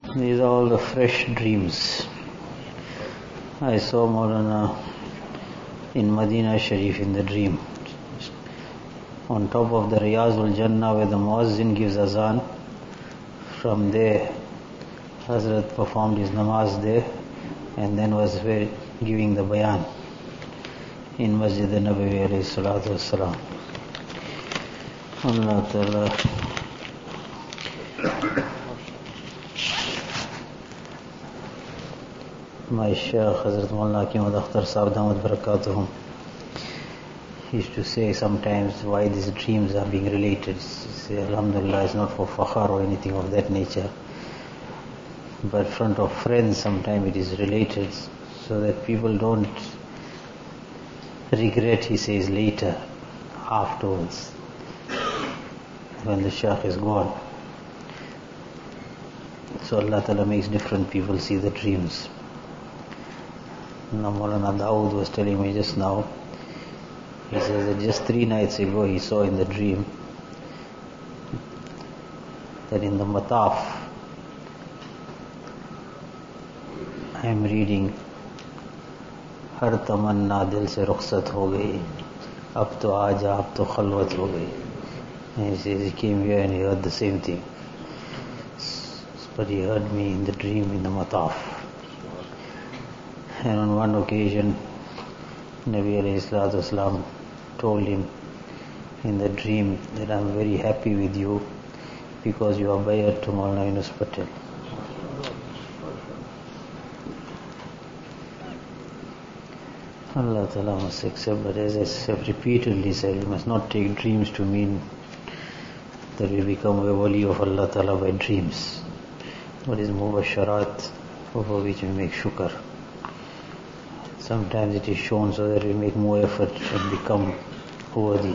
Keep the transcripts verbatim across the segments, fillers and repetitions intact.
These are all the fresh dreams. I saw Maulana in Medina Sharif in the dream. On top of the Riyazul Jannah where the Muazzin gives azan, from there Hazrat performed his namaz there and then was giving the bayan in Masjid al-Nabawi alayhi salatu wassalam. Allah Ta'ala my Shaykh Hazrat Maulana Hakim Akhtar Sahib Damat Barakatuhum, he used to say sometimes why these dreams are being related. He say, Alhamdulillah, it's not for fakhar or anything of that nature, but in front of friends sometimes it is related so that people don't regret, he says, later, afterwards, when the Shaykh is gone. So Allah Ta'ala makes different people see the dreams. Now Maulana Dawood was telling me just now, he says that just three nights ago he saw in the dream that in the Mataf I am reading हर तमन्ना दिल से रुखसत हो गई, अब तो आजा, अब तो खलवत हो गई. And he says he came here and he heard the same thing, but he heard me in the dream in the Mataf. And on one occasion Nabi alayhi salatu wasalam told him in the dream that I am very happy with you because you are bayat to Maulana Yunus Patel. Allah Ta'ala must accept, but as I have repeatedly said, we must not take dreams to mean that we become a wali of Allah Ta'ala by dreams. What is mubasharat, over which we make shukr. Sometimes it is shown so that we make more effort and become worthy.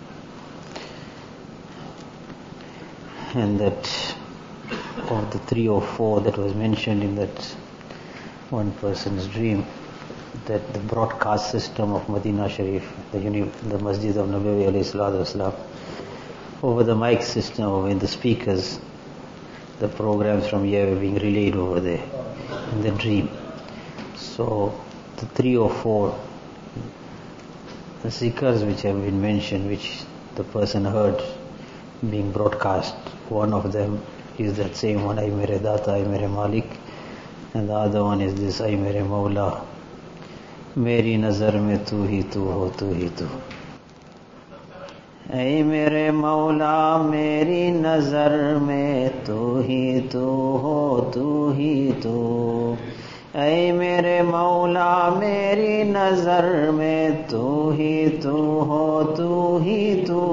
And that of the three or four that was mentioned in that one person's dream, that the broadcast system of Medina Sharif, the, uni- the Masjid of Nabawi alayhi salatu wasalam, over the mic system, over in the speakers, the programs from here were being relayed over there in the dream. So the three or four the zikrs which have been mentioned, which the person heard being broadcast, one of them is that same one, Ay Mere Data, Ay Mere Malik, and the other one is this, Ay Mere Mawla, Meri Nazar mein tu hi tu ho, tu hi tu. Ay Mere Mawla, Meri Nazar mein tu hi tu ho, tu hi tu. ऐ मेरे मौला मेरी नजर में तू ही तू हो, तू ही तू.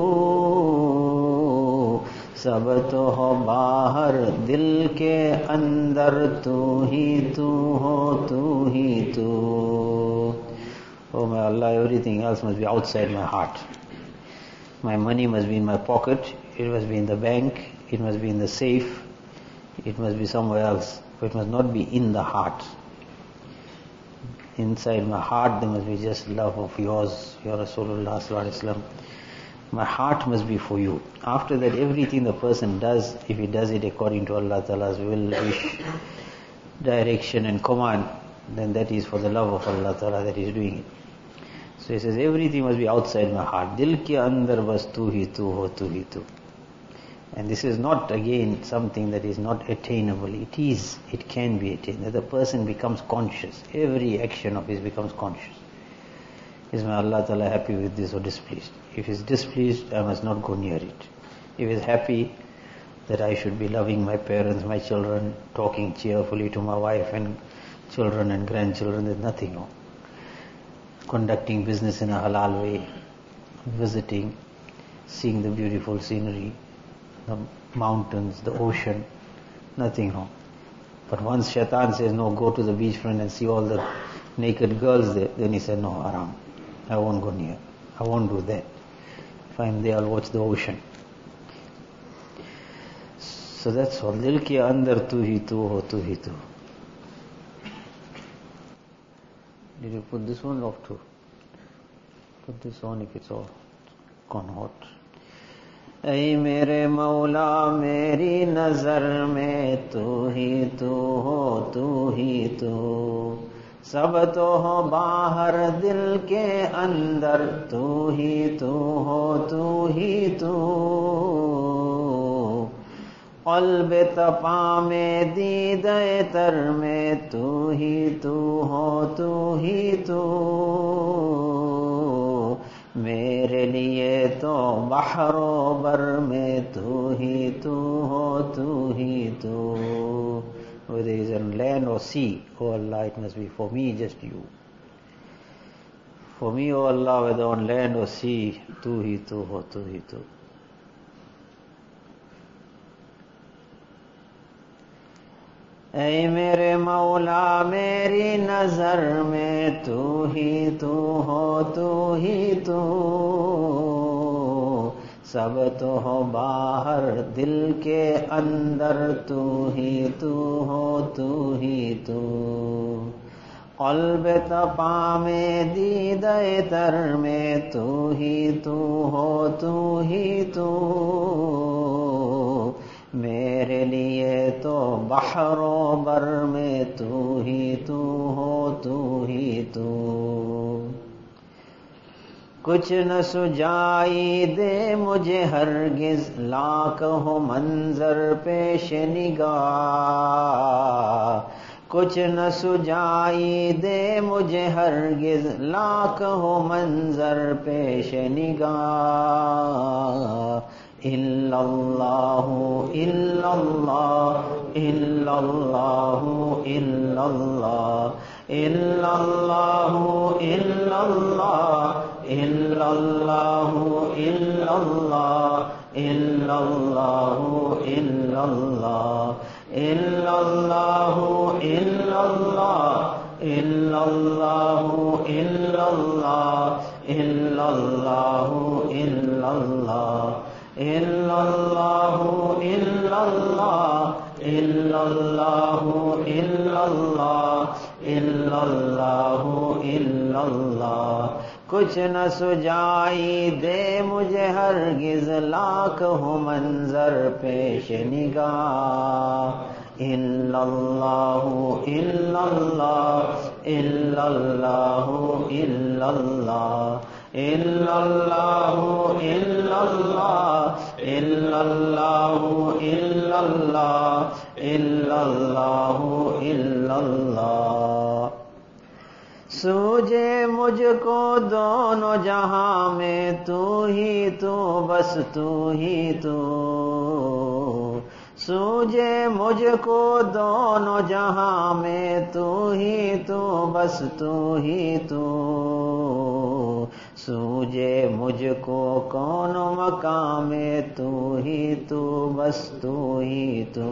सब तो हो बाहर दिल के अंदर, तू ही तू हो, तू ही तू. Oh my Allah, everything else must be outside my heart. My money must be in my pocket, it must be in the bank, it must be in the safe, it must be somewhere else, but it must not be in the heart. Inside my heart there must be just love of yours, Ya Rasulullah sallallahu alaihi wasallam. My heart must be for you. After that, everything the person does, if he does it according to Allah Ta'ala's will, wish, direction and command, then that is for the love of Allah Ta'ala that he is doing it. So he says everything must be outside my heart. Dil ke andar bas tu hi tu ho, tu hi tu. And this is not again something that is not attainable. It is, it can be attained. That the person becomes conscious. Every action of his becomes conscious. Is my Allah Ta'ala happy with this or displeased? If he is displeased, I must not go near it. If he is happy that I should be loving my parents, my children, talking cheerfully to my wife and children and grandchildren, there's nothing wrong. Conducting business in a halal way, visiting, seeing the beautiful scenery, the mountains, the ocean, nothing wrong. But once shaitan says, no, go to the beachfront and see all the naked girls there, then he said, no, haram, I won't go near, I won't do that. If I'm there, I'll watch the ocean. So that's all. Dil ke andar tu hi tu ho, tu hi tu. Did you put this one off too? Put this on if it's all gone hot. ऐ मेरे मौला मेरी नजर में तू ही तू हो, तू ही तू। सब तो हो बाहर दिल के अंदर, तू ही तू हो, तू ही तू। क़ल्ब तपा में दीदे तर में तू ही तू हो, तू ही तू। मेरे लिए तो बहरो बर में तू ही तू हो, तू ही तू। Whether it is on land or sea, O Allah, it must be for me, just you. For me, O Allah, whether on land or sea, tu hi tu ho, tu hi tu. ऐ मेरे मौला मेरी नजर में तू ही तू हो, तू ही तू। सब तो हो बाहर दिल के अंदर, तू ही तू हो, तू ही तू। क़ल्ब तपा में दीदे तर में तू ही तू हो, तू ही तू। मेरे लिए तो बहरो बर में तू ही तू हो, तू ही तू। कुछ न सुझाई दे मुझे हरगिज, लाख हो मंजर पेश निगाह। कुछ न सुझाई दे मुझे हरगिज, लाख हो मंजर पेश निगाह। इल्लल्लाहु इल्लल्लाह इल्लल्लाहु इल्लल्लाह इल्लल्लाहु इल्लल्लाह इल्लल्लाहु इल्लल्लाह इल्लल्लाहु इल्लल्लाह इल्लल्लाहु इल्लल्लाह इल्लल्लाहु इल्लल्लाह इल्लल्लाहु इल्लल्लाह इल्लल्लाहु इल्लल्लाह इल्लल्लाहु इल्लल्लाह इल्लल्लाहु इल्लल्लाह। कुछ न सुझाई दे मुझे हरगिज, लाख हो मंजर पेश निगाह। इल्लल्लाहु इल्लल्लाह इल्लल्लाहु इल्लल्लाह इल्लल्लाहु इल्लल्लाह इल्लल्लाहु इल्लल्लाह इल्लल्लाहु इल्लल्लाह। सूझे मुझको दोनों जहां में तू ही तू, बस तू ही तू। सूझे मुझको दोनों जहां में तू ही तू, बस तू ही तू। सूझे मुझको कौन मकाम में तू ही तू, बस तू ही तू।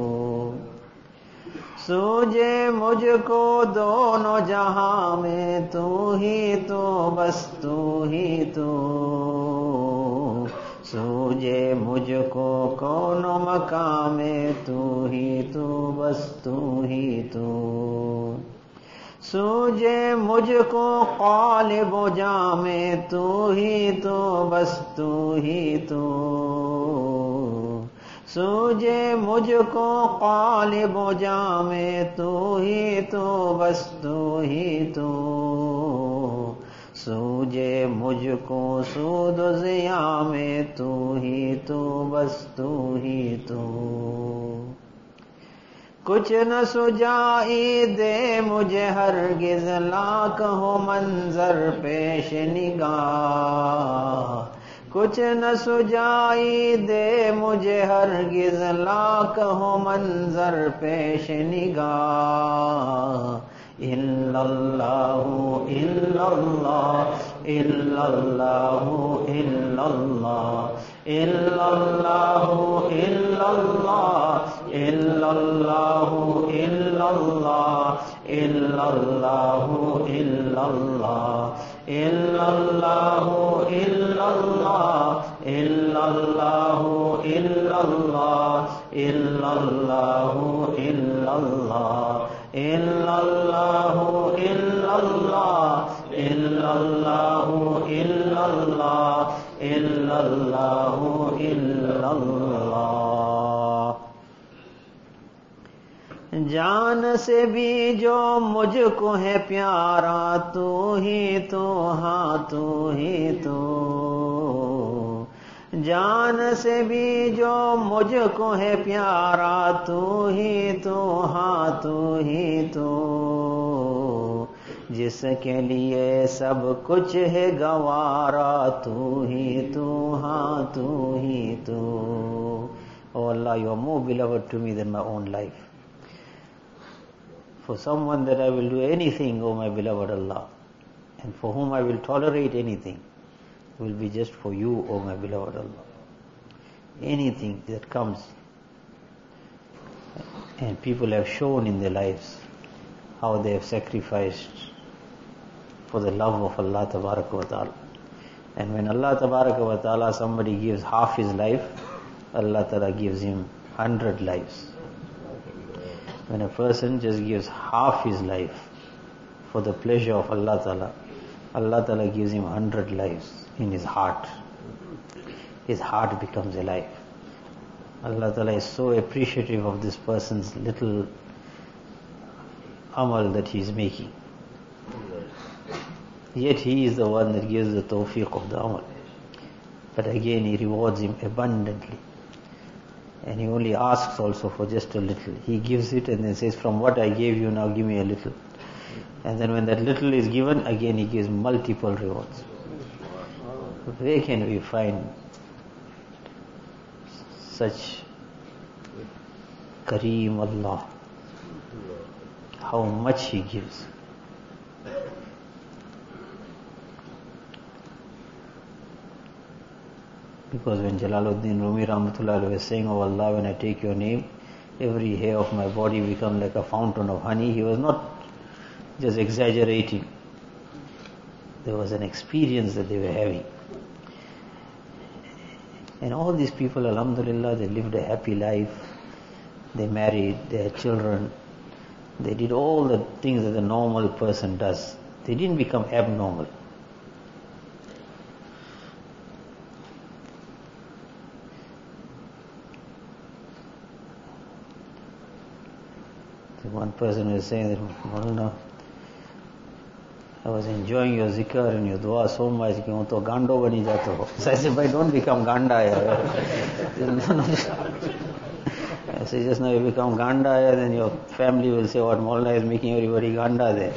सूझे मुझको दोनों जहां में तू ही तू, बस तू ही तू। सूझे मुझको कौन मकाम में तू ही तू, बस तू ही तू। सूझे मुझको क़ालिब जामे तू ही तू, बस तू ही तू। सूझे मुझको क़ालिब जामे तू ही तू, बस तू ही तू। सूझे मुझको सूद ज़िया में तू ही तू, बस तू ही तू। कुछ न सुझाई दे मुझे हरगिज, लाख हो मंजर पेश निगाह। कुछ न सुझाई दे मुझे हरगिज, लाख हो मंजर पेश निगाह। इल्लल्लाहु इल्लल्लाह इल्लल्लाहु इल्लल्लाह इल्लल्लाहु इल्लल्लाह इल्लल्लाहु इल्लल्लाह इल्लल्लाहु इल्लल्लाह इल्लल्लाहु इल्लल्लाह इल्लल्लाहु इल्लल्लाह इल्लल्लाहु इल्लल्लाह इल्लल्लाहु इल्लल्लाह इल्लल्लाहु इल्लल्लाह इल्लल्लाहु इल्लल्लाह। जान से भी जो मुझको है प्यारा तू ही तो, हाँ तू ही तो। जान से भी जो मुझको है प्यारा तू ही तो, हाँ तू ही तो। जिसके लिए सब कुछ है गवारा तू ही तो, हाँ तू ही तो। Oh Allah, you are more beloved to me than my own life. For someone that I will do anything, O my beloved Allah, and for whom I will tolerate anything, will be just for you, O my beloved Allah. Anything that comes, and people have shown in their lives how they have sacrificed for the love of Allah Tabaraka wa Ta'ala. And when Allah Tabaraka wa Ta'ala, somebody gives half his life, Allah Ta'ala gives him hundred lives. When a person just gives half his life for the pleasure of Allah Ta'ala, Allah Ta'ala gives him hundred lives in his heart. His heart becomes alive. Allah Ta'ala is so appreciative of this person's little amal that he is making. Yet he is the one that gives the tawfiq of the amal. But again he rewards him abundantly. And he only asks also for just a little. He gives it and then says, from what I gave you, now give me a little. And then when that little is given, again he gives multiple rewards. Where can we find such Kareem Allah? How much he gives. Because when Jalaluddin Rumi Rahmatullah was saying, oh Allah, when I take your name, every hair of my body becomes like a fountain of honey, he was not just exaggerating. There was an experience that they were having. And all these people, alhamdulillah, they lived a happy life. They married, they had children. They did all the things that a normal person does. They didn't become abnormal. One person was saying that, Maulana, I was enjoying your zikr and your dua so much that I to gando bani jato ho. So I said, "Bhai, don't become ganda." I said, just now you become ganda, then your family will say, what Maulana is making everybody ganda there.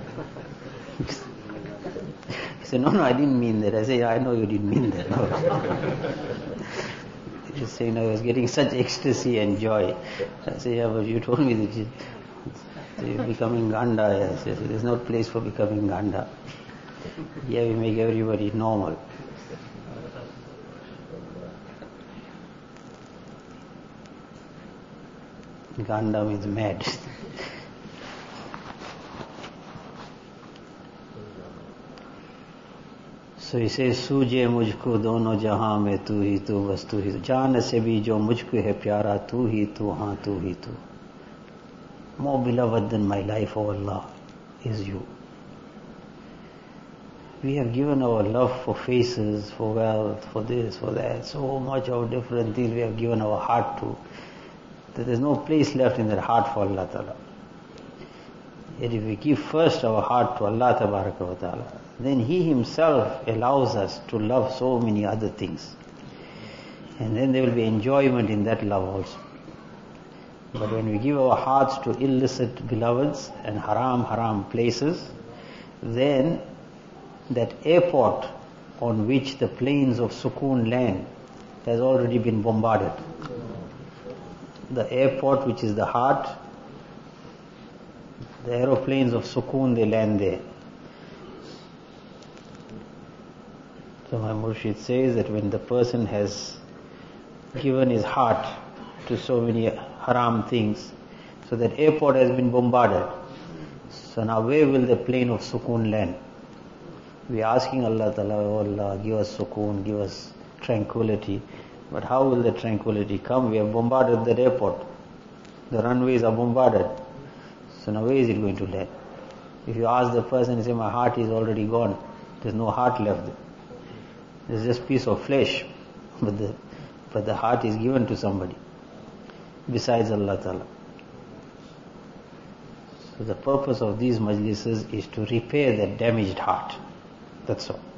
He said, no, no, I didn't mean that. I said, yeah, I know you didn't mean that. No. He was saying, I was getting such ecstasy and joy. I said, yeah, but you told me that you, you're becoming ganda. I said, there's no place for becoming ganda. Here we make everybody normal. Ganda means mad. So he says, सूझे मुझको दोनों जहां में तू ही तू बस तू ही तू जान से भी जो मुझको है प्यारा तू ही तू हाँ तू ही तू. More beloved than my life, O Allah, is you. We have given our love for faces, for wealth, for this, for that, so much of different things we have given our heart to, that there is no place left in that heart for Allah Ta'ala. Yet if we give first our heart to Allah Tabaraka wa Ta'ala, then He Himself allows us to love so many other things. And then there will be enjoyment in that love also. But when we give our hearts to illicit beloveds and haram, haram places, then that airport on which the planes of Sukoon land has already been bombarded. The airport which is the heart, the aeroplanes of Sukoon, they land there. So my Murshid says that when the person has given his heart to so many haram things, so that airport has been bombarded. So now where will the plane of Sukoon land? We are asking Allah Ta'ala, oh Allah, give us Sukoon, give us tranquility. But how will the tranquility come? We have bombarded that airport. The runways are bombarded. So now where is it going to land? If you ask the person, he say, my heart is already gone. There's no heart left there. There's just piece of flesh. But the, but the heart is given to somebody besides Allah Ta'ala. So the purpose of these majlises is to repair that damaged heart. That's all.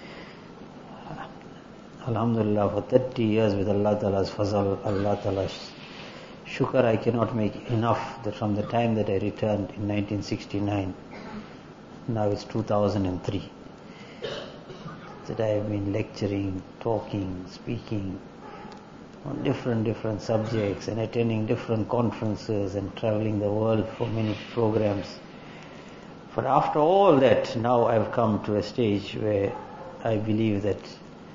Alhamdulillah, for thirty years with Allah Ta'ala's fazal, Allah Ta'ala's shukr, I cannot make enough that from the time that I returned in nineteen sixty-nine, now it's two thousand three, that I have been lecturing, talking, speaking on different, different subjects and attending different conferences and traveling the world for many programs. But after all that, now I've come to a stage where I believe that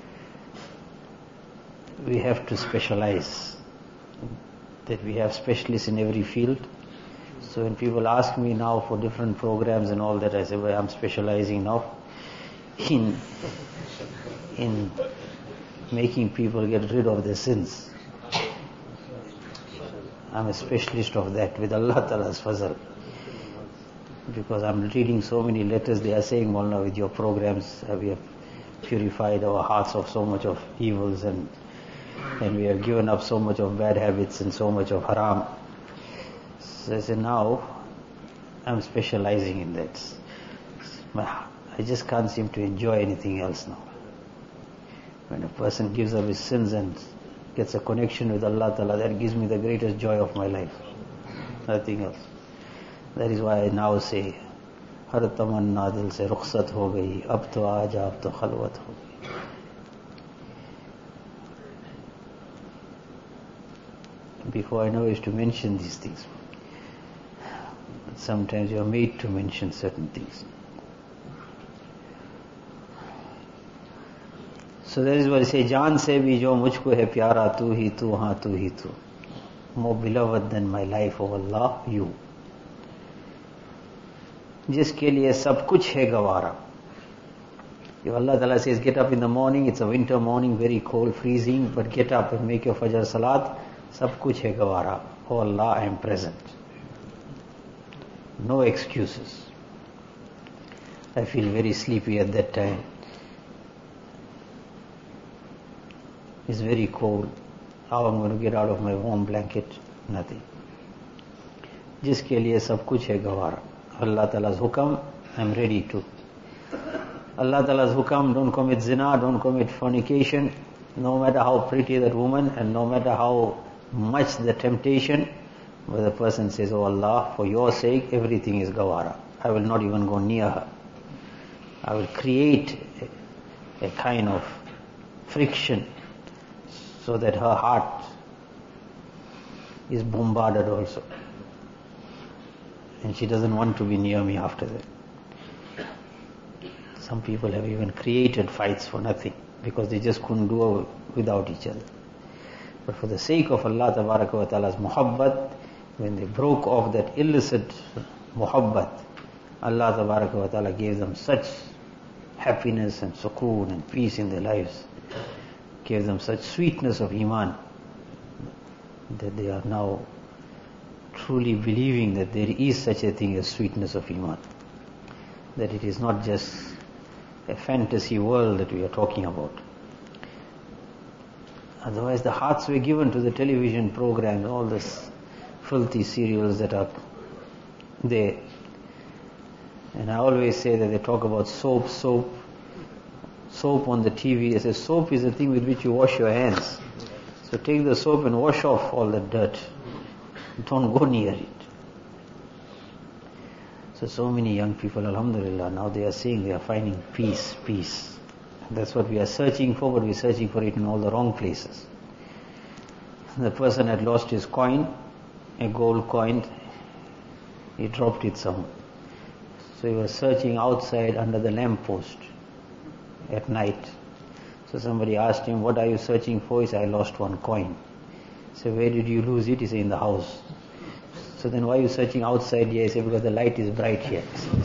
we have to specialize, that we have specialists in every field. So when people ask me now for different programs and all that, I say, well, I'm specializing now in in making people get rid of their sins. I'm a specialist of that with Allah Ta'ala's fazal. Because I'm reading so many letters, they are saying, Maulana, with your programs, uh, we have purified our hearts of so much of evils and and we have given up so much of bad habits and so much of haram. So I say, now I'm specializing in that. I just can't seem to enjoy anything else now. When a person gives up his sins and gets a connection with Allah Ta'ala, that gives me the greatest joy of my life. Nothing else. That is why I now say, हर तमन्ना दिल से रुखसत हो गई, अब तो आजा, अब तो खलवत हो गई. Before I know I used to mention these things. But sometimes you are made to mention certain things. So that is why I say, Jaan se bhi jo mujhko hai pyara, tu hi tu, haan tu hi tu. More beloved than my life, O Allah, you. जिसके लिए सब कुछ है गवारा. If Allah Ta'ala says, get up in the morning, it's a winter morning, very cold, freezing, but get up and make your Fajr Salat, सब कुछ है गवारा. Oh Allah, I am present. No excuses. I feel very sleepy at that time. It's very cold. How I'm going to get out of my warm blanket? Nothing. जिसके लिए सब कुछ है गवारा. Allah Ta'ala's hukam, I'm ready to. Allah Ta'ala's hukam, don't commit zina, don't commit fornication, no matter how pretty that woman and no matter how much the temptation, but the person says, oh Allah, for your sake, everything is gawara. I will not even go near her. I will create a, a kind of friction so that her heart is bombarded also. And she doesn't want to be near me after that. Some people have even created fights for nothing because they just couldn't do without each other. But for the sake of Allah Tabaraka wa Ta'ala's muhabbat, when they broke off that illicit muhabbat, Allah Tabaraka wa Ta'ala gave them such happiness and sukoon and peace in their lives, gave them such sweetness of iman, that they are now truly believing that there is such a thing as sweetness of iman, that it is not just a fantasy world that we are talking about. Otherwise the hearts were given to the television programs, all this filthy serials that are there. And I always say that they talk about soap, soap, soap on the T V. I say soap is the thing with which you wash your hands. So take the soap and wash off all the dirt. Don't go near it. So, so many young people, alhamdulillah, now they are saying they are finding peace, peace. That's what we are searching for, but we are searching for it in all the wrong places. The person had lost his coin, a gold coin, he dropped it somewhere. So he was searching outside under the lamppost at night. So somebody asked him, what are you searching for? He said, I lost one coin. So where did you lose it? He said, in the house. So then why are you searching outside here? He said, because the light is bright here.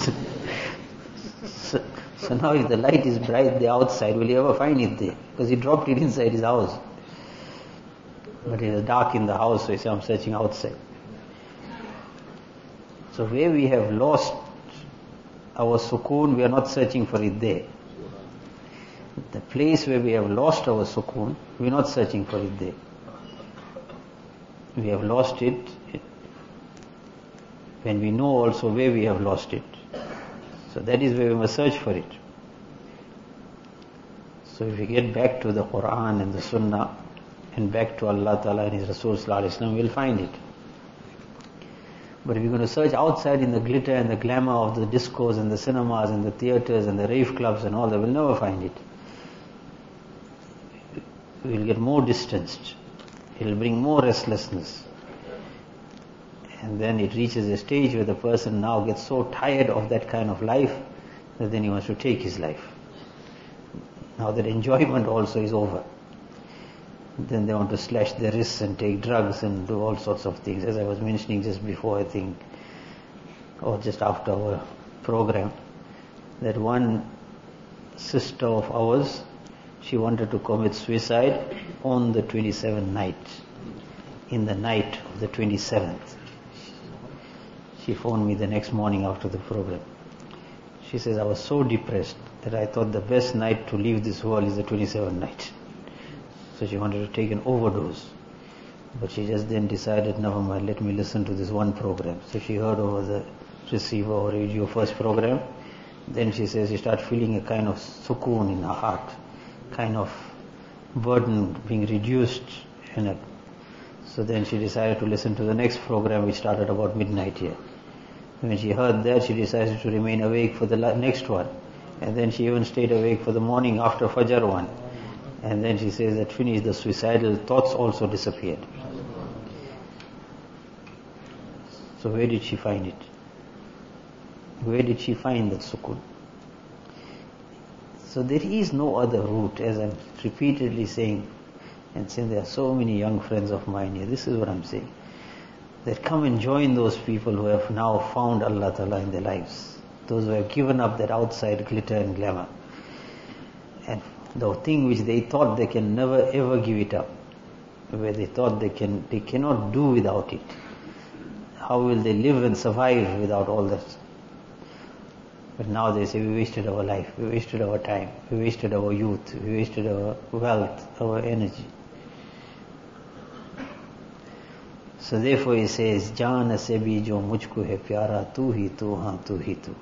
so, so now if the light is bright there outside, will you ever find it there? Because he dropped it inside his house. But it was dark in the house, so he said, I'm searching outside. So where we have lost our sukoon, we are not searching for it there. The place where we have lost our sukoon, we are not searching for it there. We have lost it when we know also where we have lost it. So that is where we must search for it. So if we get back to the Quran and the Sunnah and back to Allah Ta'ala and His Rasul Sallallahu Alaihi Wasallam, we'll find it. But if you're going to search outside in the glitter and the glamour of the discos and the cinemas and the theatres and the rave clubs and all that, we'll never find it. We'll get more distanced. It'll bring more restlessness. And then it reaches a stage where the person now gets so tired of that kind of life that then he wants to take his life. Now that enjoyment also is over. Then they want to slash their wrists and take drugs and do all sorts of things. As I was mentioning just before, I think, or just after our program, that one sister of ours, she wanted to commit suicide on the twenty-seventh night, in the night of the twenty-seventh. She phoned me the next morning after the program. She says, I was so depressed that I thought the best night to leave this world is the twenty-seventh night. So she wanted to take an overdose. But she just then decided, never mind, let me listen to this one program. So she heard over the receiver or radio first program. Then she says she started feeling a kind of sukoon in her heart, kind of burden being reduced. And a, so then she decided to listen to the next program, which started about midnight here. When she heard that, she decided to remain awake for the next one. And then she even stayed awake for the morning after Fajr one. And then she says that finished, the suicidal thoughts also disappeared. So where did she find it? Where did she find that sukoon? So there is no other route, as I'm repeatedly saying, and saying there are so many young friends of mine here, this is what I'm saying, that come and join those people who have now found Allah Ta'ala in their lives, those who have given up that outside glitter and glamour, and the thing which they thought they can never ever give it up, where they thought they can, they cannot do without it. How will they live and survive without all that? But now they say, we wasted our life, we wasted our time, we wasted our youth, we wasted our wealth, our energy. So therefore he says, Jaan se bhi jo mujhko hai pyara, tu hi tu, haan tu hi tu.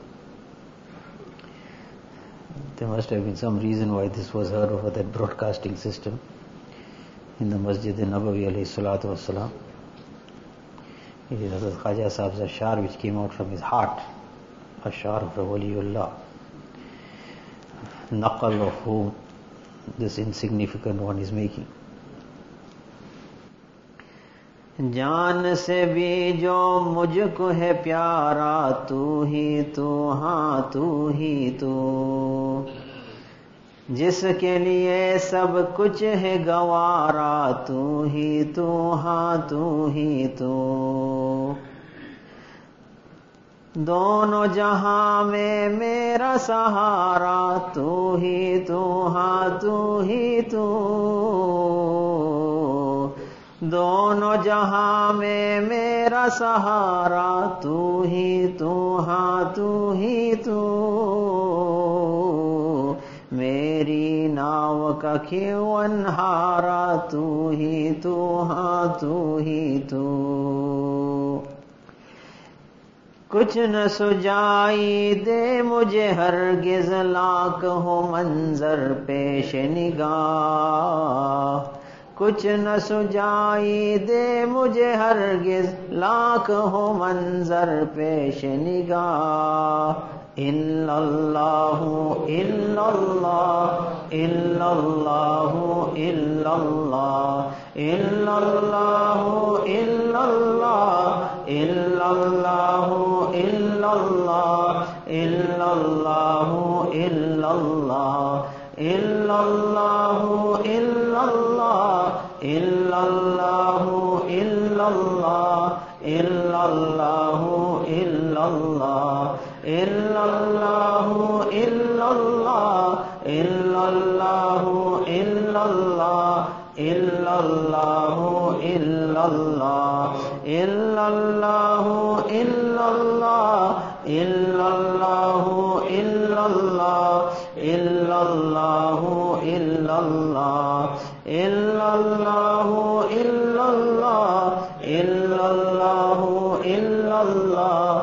There must have been some reason why this was heard over that broadcasting system in the Masjid Nabawi alayhi salatu wassalam. It is Hazrat Khaja Sahib's ashar which came out from his heart, ashar of the Waliullah, naqal of whom this insignificant one is making. जान से भी जो मुझको है प्यारा, तू ही तू, हाँ तू ही तू, जिसके लिए सब कुछ है गवारा, तू ही तू, हाँ तू ही तू, दोनों जहां में मेरा सहारा, तू ही तू, हाँ तू ही तू, दोनों जहां में मेरा सहारा, तू ही तू, हाँ तू ही तू, मेरी नाव का खिवनहारा, तू ही तू, हाँ तू ही तू, कुछ न सुझाई दे मुझे हरगिज़, लाख हो मंजर पेश निगाह, कुछ न सुझाई दे मुझे हरगिज़, लाख हो मंजर पेश निगाह, इल्लल्लाहु इल्लल्लाह इल्लल्लाहु इल्लल्लाह इल्लल्लाहु इल्लल्लाह इल्लल्लाहु इल्लल्लाह इल्लल्लाहु इल्लल्लाह इल्लल्लाहु इल्लल्लाह इल्लल्लाहु इल्लल्लाह इल्लल्लाहु इल्लल्लाह इल्लल्लाहु इल्लल्लाह इल्लल्लाहु इल्लल्लाह इल्लल्लाहु इल्लल्लाह इल्लल्लाहु इल्लल्लाह इल्लल्लाहु इल्लल्लाह इल्लल्लाहु इल्लल्लाह इल्लल्लाहु इल्लल्लाह इल्लल्लाहु इल्लल्लाह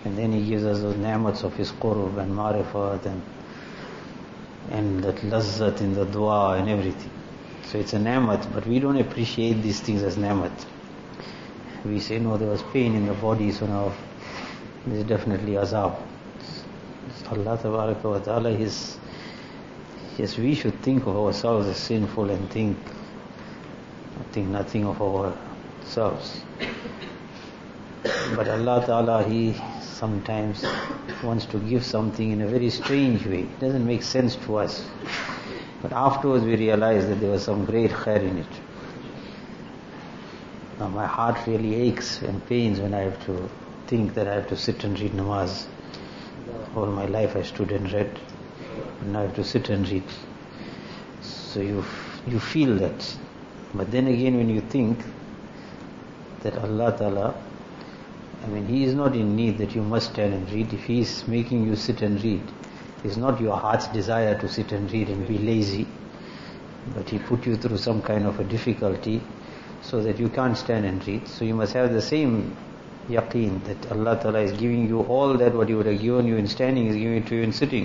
And then He gives us those ni'mats of His qurb and marifat and and that lazzat in the dua and everything. So it's a ni'mat, but we don't appreciate these things as ni'mat. We say, no, there was pain in the body, so now there's definitely azab. Allah Tabaraka wa Ta'ala is, yes, we should think of ourselves as sinful and think, think nothing of ourselves. But Allah Ta'ala, He sometimes wants to give something in a very strange way. It doesn't make sense to us. But afterwards we realize that there was some great khair in it. Now my heart really aches and pains when I have to think that I have to sit and read namaz. All my life I stood and read. Now I have to sit and read. So you you feel that. But then again when you think that Allah Ta'ala, I mean, He is not in need that you must stand and read. If He is making you sit and read, it's not your heart's desire to sit and read and be lazy, but He put you through some kind of a difficulty so that you can't stand and read. So you must have the same yaqeen that Allah Ta'ala is giving you all that what He would have given you in standing, is giving it to you in sitting.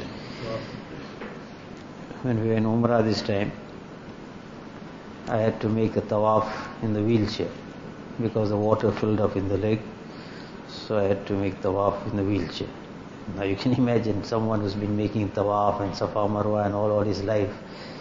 When we were in Umrah this time, I had to make a tawaf in the wheelchair because the water filled up in the leg. So I had to make tawaf in the wheelchair. Now you can imagine someone who's been making tawaf and Safa Marwa and all, all his life,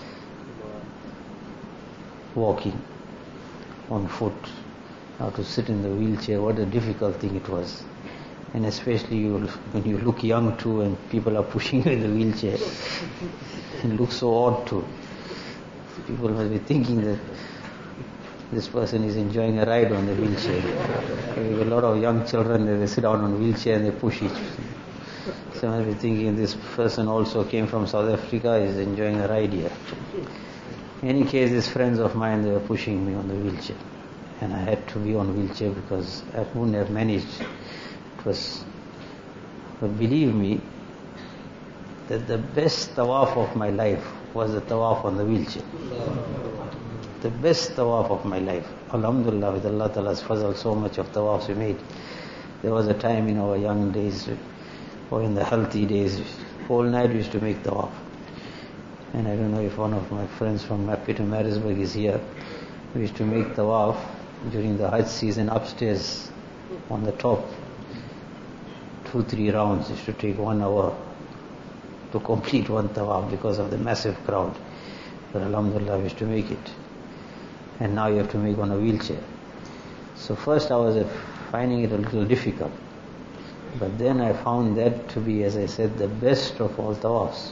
walking on foot. Now to sit in the wheelchair, what a difficult thing it was. And especially you, when you look young too and people are pushing you in the wheelchair, it looks so odd too. People must be thinking that this person is enjoying a ride on the wheelchair. There are a lot of young children, they sit down on a wheelchair and they push each. So I must be thinking this person also came from South Africa, is enjoying a ride here. In any case, these friends of mine, they were pushing me on the wheelchair. And I had to be on wheelchair because I wouldn't have managed. It was, but believe me, that the best tawaf of my life was the tawaf on the wheelchair. The best tawaf of my life. Alhamdulillah, with Allah Ta'ala's fazal, so much of tawafs we made. There was a time in our young days, or in the healthy days, whole night we used to make tawaf. And I don't know if one of my friends from Peter Marisburg is here. We used to make tawaf during the Hajj season upstairs on the top. Two, three rounds. It used to take one hour to complete one tawaf because of the massive crowd. But Alhamdulillah, we used to make it. And now you have to make on a wheelchair. So first I was finding it a little difficult. But then I found that to be, as I said, the best of all tawafs.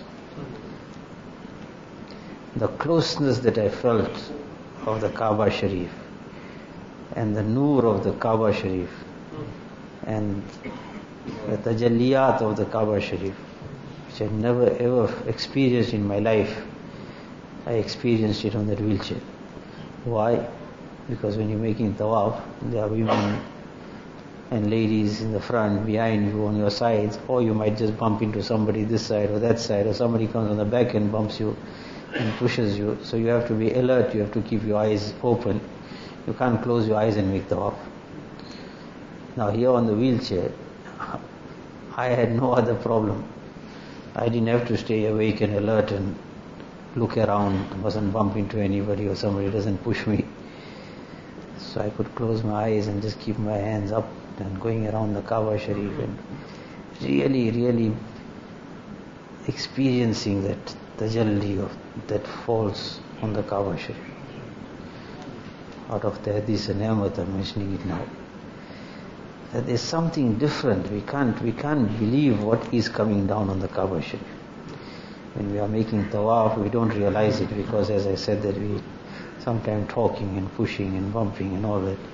The closeness that I felt of the Kaaba Sharif and the noor of the Kaaba Sharif and the tajalliyat of the Kaaba Sharif, which I never ever experienced in my life, I experienced it on that wheelchair. Why? Because when you're making tawaf, there are women and ladies in the front, behind you, on your sides, or you might just bump into somebody this side or that side, or somebody comes on the back and bumps you and pushes you. So you have to be alert, you have to keep your eyes open. You can't close your eyes and make tawaf. Now here on the wheelchair, I had no other problem. I didn't have to stay awake and alert and look around, mustn't bump into anybody or somebody doesn't push me. So I could close my eyes and just keep my hands up and going around the Kaaba Sharif and really, really experiencing that tajalli of that falls on the Kaaba Sharif. Out of the hadith and ni'mat, I'm mentioning it now. That there's something different. We can't we can't believe what is coming down on the Kaaba Sharif. When we are making tawaf, we don't realize it because, as I said, that we sometimes talking and pushing and bumping and all that.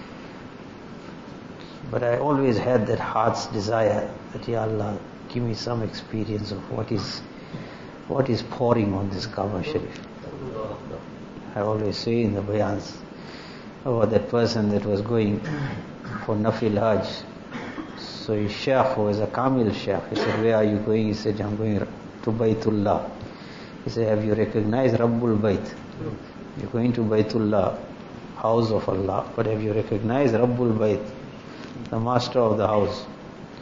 But I always had that heart's desire that, Ya Allah, give me some experience of what is what is pouring on this Kaaba Sharif. I always say in the bayans about that person that was going for Nafil Hajj. So his Shaykh was a Kamil Shaykh. He said, where are you going? He said, I'm going to Baytullah. He said, have you recognized Rabbul Bayt? You're going to Baytullah, house of Allah, but have you recognized Rabbul Bayt, the master of the house?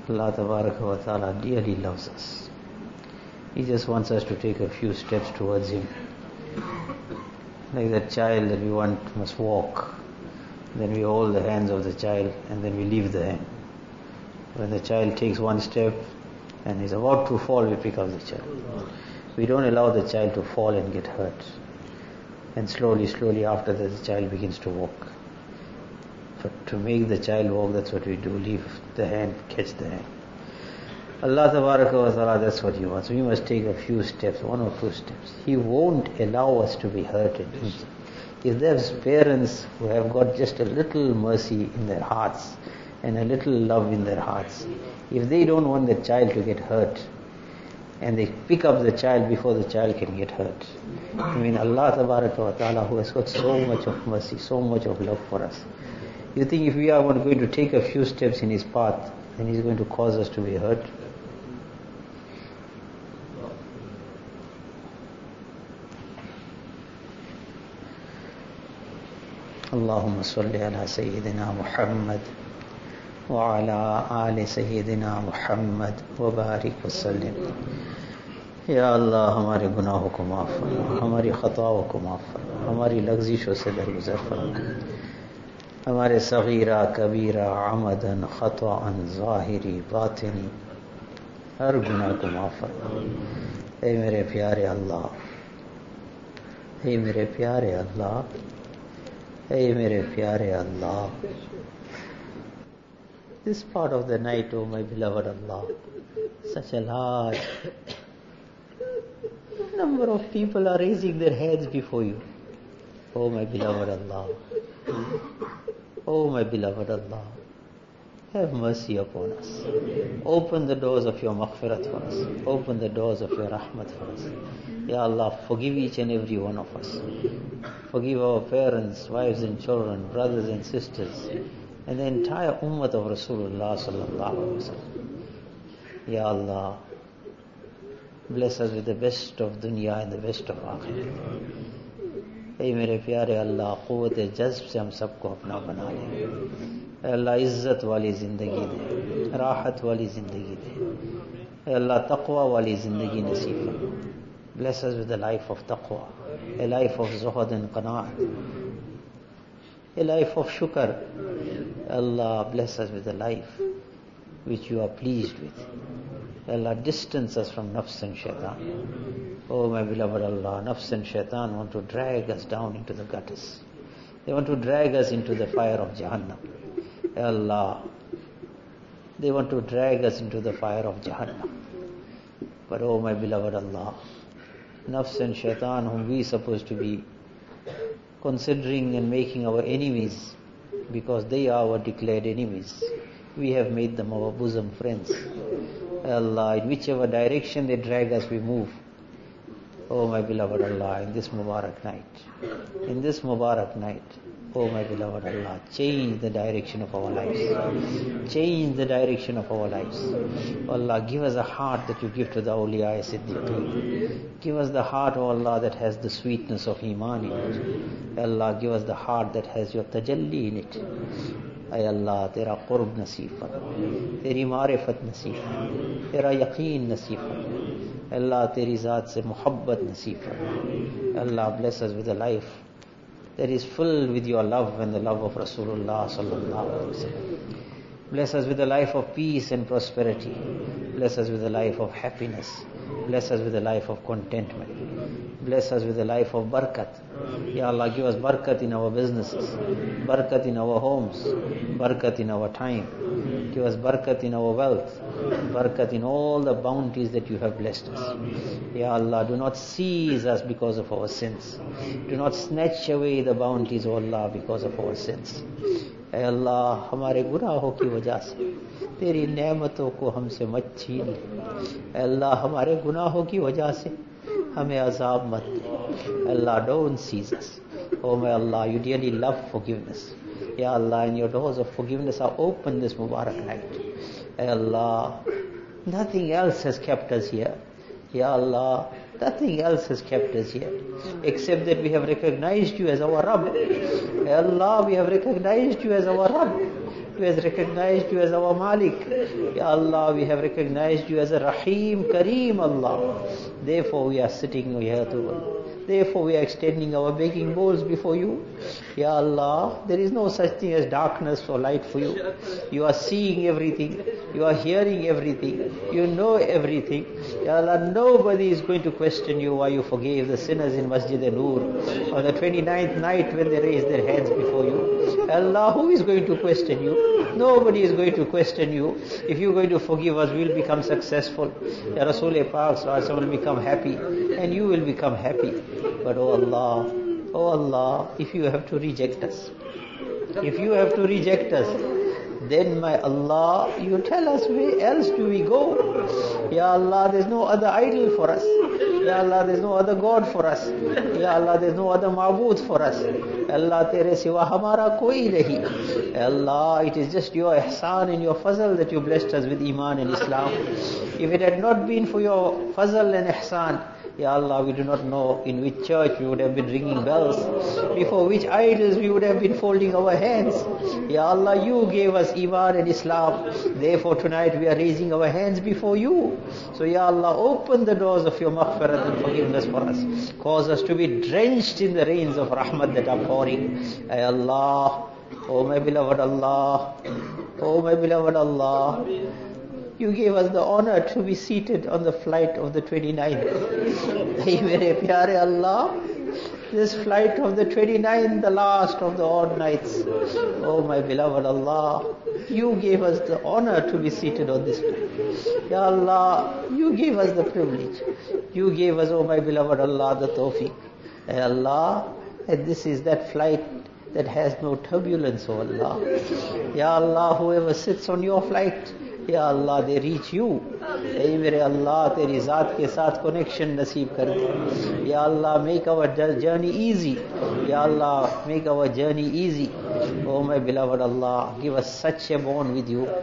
Allah Tabaraka wa Ta'ala dearly loves us. He just wants us to take a few steps towards Him. Like that child that we want must walk. Then we hold the hands of the child and then we leave the hand. When the child takes one step and is about to fall, we pick up the child. We don't allow the child to fall and get hurt. And slowly, slowly after that the child begins to walk. But to make the child walk, that's what we do. Leave the hand, catch the hand. Allah Tabaraka wa Ta'ala, that's what He wants. We must take a few steps, one or two steps. He won't allow us to be hurted. If there's parents who have got just a little mercy in their hearts and a little love in their hearts, if they don't want the child to get hurt, and they pick up the child before the child can get hurt. I mean, Allah Tabaraka wa Ta'ala, who has got so much of mercy, so much of love for us. You think if we are going to take a few steps in His path, then He's going to cause us to be hurt? Allahumma salli ala Sayyidina Muhammad wa ala ali Sayyidina Muhammad wa barik wa sallim. Ya Allah, हमारे गुनाहों को माफ फरमा, हमारी खताओं को माफ फरमा, हमारी लग़ज़िशों से दरगुज़र फरमा, हमारे सगीरा कबीरा अमदन खताअन ज़ाहिरी बातिनी हर गुनाह को माफ फरमा। ऐ मेरे प्यारे अल्लाह, ऐ मेरे प्यारे अल्लाह, ऐ मेरे प्यारे अल्लाह. This part of the night, oh my beloved Allah, such a large number of people are raising their heads before you. Oh my beloved Allah, oh my beloved Allah, have mercy upon us. Open the doors of your maghfirat for us. Open the doors of your rahmat for us. Ya Allah, forgive each and every one of us. Forgive our parents, wives and children, brothers and sisters, and the entire ummah of Rasulullah sallallahu alaihi wasallam. Ya Allah, bless us with the best of dunya and the best of akhirah. Hey मेरे प्यारे अल्लाह, क़ुव्वत जज़्ब से हम सबको अपना बना ले. अल्लाह इज़्ज़त वाली ज़िंदगी दे, राहत वाली ज़िंदगी दे. अल्लाह तक़वा वाली ज़िंदगी नसीब फरमा. Bless us with a life of taqwa, a life of zuhud and qanaat, a life of shukr. Allah, bless us with a life which you are pleased with. Allah, distance us from nafs and shaitan. Oh my beloved Allah, nafs and shaitan want to drag us down into the gutters. They want to drag us into the fire of Jahannam. Allah, they want to drag us into the fire of Jahannam. But oh my beloved Allah, nafs and shaitan, whom we supposed to be considering and making our enemies, because they are our declared enemies, we have made them our bosom friends. Allah, in whichever direction they drag us, we move. Oh my beloved Allah, in this Mubarak night, in this Mubarak night, oh my beloved Allah, change the direction of our lives. Change the direction of our lives. Allah, give us a heart that you give to the awliya siddiqeen. Give us the heart, oh Allah, that has the sweetness of iman in it. Allah, give us the heart that has your tajalli in it. Ay Allah, tera qurb naseeb farma, teri ma'rifat naseeb farma, tera yaqeen naseeb farma. Allah, teri zaat se muhabbat naseeb farma. Allah, bless us with a life that is filled with your love and the love of Rasulullah sallallahu alaihi wasallam. Bless us with a life of peace and prosperity. Bless us with a life of happiness. Bless us with a life of contentment. Bless us with a life of barakat. Ya Allah, give us barakat in our businesses, barakat in our homes, barakat in our time. Give us barakat in our wealth, barakat in all the bounties that you have blessed us. Ya Allah, do not seize us because of our sins. Do not snatch away the bounties, O Allah, because of our sins. ऐ अल्लाह, हमारे गुनाहों की वजह से तेरी नेमतों को हमसे मत छीन ले. ऐ अल्लाह, हमारे गुनाहों की वजह से हमें अजाब मत दे. Allah, don't seize us. Oh my Allah, you dearly love forgiveness. Ya Allah, and your doors of forgiveness are open this Mubarak night. Ay Allah, nothing else has kept us here. Ya Allah, nothing else has kept us here except that we have recognized you as our Rabb. Ya Allah, we have recognized you as our Rabb. who has recognized you as our Malik. Ya Allah, we have recognized you as a Rahim, Kareem, Allah. Therefore we are sitting here to Therefore we are extending our begging bowls before you. Ya Allah, there is no such thing as darkness or light for you. You are seeing everything. You are hearing everything. You know everything. Ya Allah, nobody is going to question you why you forgave the sinners in Masjid al-Nur on the twenty-ninth night when they raised their hands before you. Ya Allah, who is going to question you? Nobody is going to question you. If you are going to forgive us, we will become successful. Ya Rasul Pak will become happy and you will become happy. But oh Allah, oh Allah, if you have to reject us, if you have to reject us, then my Allah, you tell us where else do we go? Ya Allah, there's no other idol for us. Ya Allah, there's no other God for us. Ya Allah, there's no other ma'bood for us. Allah, tere siwa hamara koi nahi. Allah, it is just your ihsan and your fazl that you blessed us with iman and Islam. If it had not been for your fazl and ihsan, Ya Allah, we do not know in which church we would have been ringing bells, before which idols we would have been folding our hands. Ya Allah, you gave us Iman and Islam. Therefore tonight we are raising our hands before you. So Ya Allah, open the doors of your maghfirat and forgiveness for us. Cause us to be drenched in the rains of rahmat that are pouring. Ya Allah, oh my beloved Allah, oh my beloved Allah, you gave us the honor to be seated on the flight of the twenty-ninth. Hey, mere pyare Allah, this flight of the twenty-ninth, the last of the odd nights. Oh my beloved Allah, you gave us the honor to be seated on this flight. Ya Allah, you gave us the privilege. You gave us, oh my beloved Allah, the tawfiq. Ya Allah, and this is that flight that has no turbulence, oh Allah. Ya Allah, whoever sits on your flight, Ya Allah, they reach you. Hey, mere Allah, teri zaat ke saath connection naseeb kar de. Ya Allah, make our journey easy. Ya Allah, make our journey easy. Oh my beloved Allah, give us such a bond with you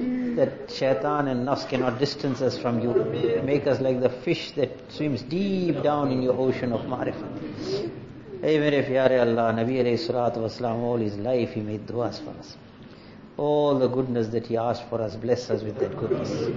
that shaitan and nafs cannot distance us from you. Make us like the fish that swims deep down in your ocean of ma'rifat. Hey, mere pyare Allah, Nabi alayhi salatu wasalam, all his life he made du'as for us. All the goodness that he asked for us, bless us with that goodness.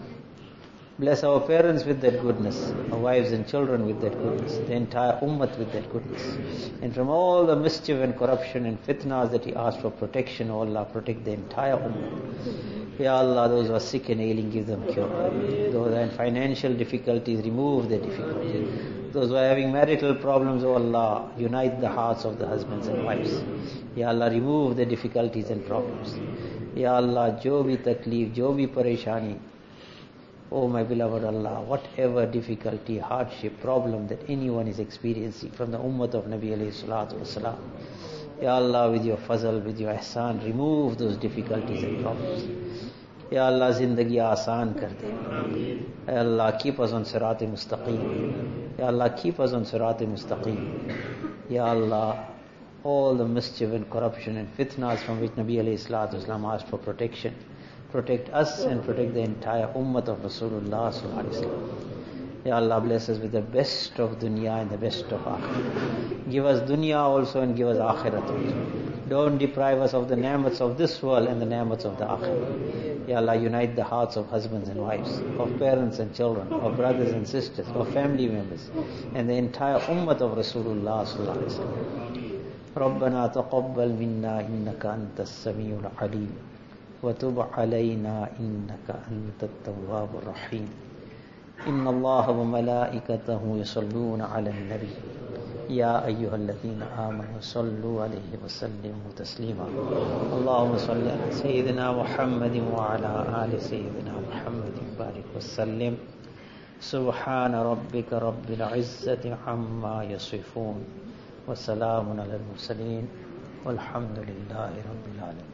Bless our parents with that goodness, our wives and children with that goodness, the entire ummah with that goodness. And from all the mischief and corruption and fitnas that he asked for protection, oh Allah, protect the entire ummah. Ya Allah, those who are sick and ailing, give them cure. Those who are in financial difficulties, remove their difficulties. Those who are having marital problems, oh Allah, unite the hearts of the husbands and wives. Ya Allah, remove the difficulties and problems. Ya Allah, jo bhi takleef, jo bhi pareshani. Oh my beloved Allah, whatever difficulty, hardship, problem that anyone is experiencing from the ummah of Nabi alayhi salatu wasalam, Ya Allah, with your fazl, with your ihsan, remove those difficulties and problems. Ya Allah, zindagi aasan kar de. Ya Allah, keep us on sirat-e mustaqim. Ya Allah, keep us on sirat-e mustaqim. Ya Allah, all the mischief and corruption and fitnas from which Nabi alayhi salatu wasalam asked for protection, protect us and protect the entire ummah of Rasulullah sallallahu alaihi wasallam. Ya Allah, bless us with the best of dunya and the best of akhirat. Give us dunya also and give us akhirat also. Don't deprive us of the ni'mats of this world and the ni'mats of the akhirah. Ya Allah, unite the hearts of husbands and wives, of parents and children, of brothers and sisters, of family members, and the entire ummah of Rasulullah sallallahu alaihi wasallam. ربنا تقبل منا إنك أنت السميع العليم وتب علينا إنك أنت التواب الرحيم إن الله وملائكته يصلون على النبي يا أيها الذين آمنوا صلوا عليه وسلموا تسليما اللهم صل على سيدنا محمد وعلى آل سيدنا محمد وبارك وسلم سبحان ربك رب العزة عما يصفون وسلام على المرسلين والحمد لله رب العالمين.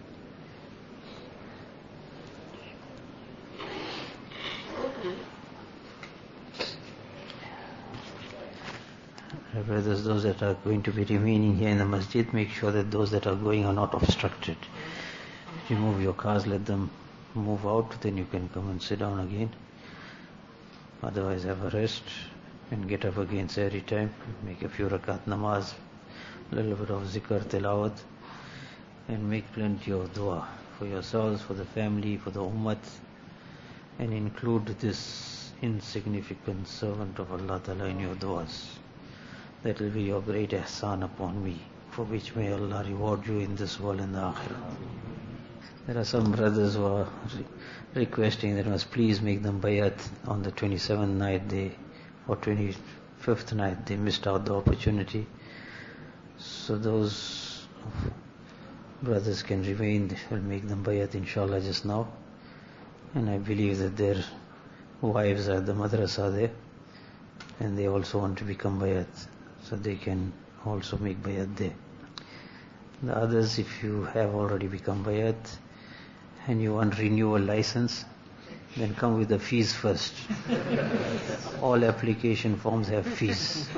Brothers, those that are going to be remaining here in the masjid, make sure that those that are going are not obstructed. Remove your cars, let them move out, then you can come and sit down again. Otherwise have a rest and get up again every time. Make a few rakat namaz, a little bit of zikr, tilawat, and make plenty of dua for yourselves, for the family, for the ummat, and include this insignificant servant of Allah Ta'ala in your du'as. That will be your great ihsan upon me, for which may Allah reward you in this world and the akhirah. There are some brothers who are re- requesting that must please make them bayat on the twenty-seventh night they, or twenty-fifth night, they missed out the opportunity. So those brothers can remain, will make them bayat inshallah just now. And I believe that their wives are at the madrasa there, and they also want to become bayat, so they can also make bayat there. The others, if you have already become bayat and you want renewal license, then come with the fees first. All application forms have fees.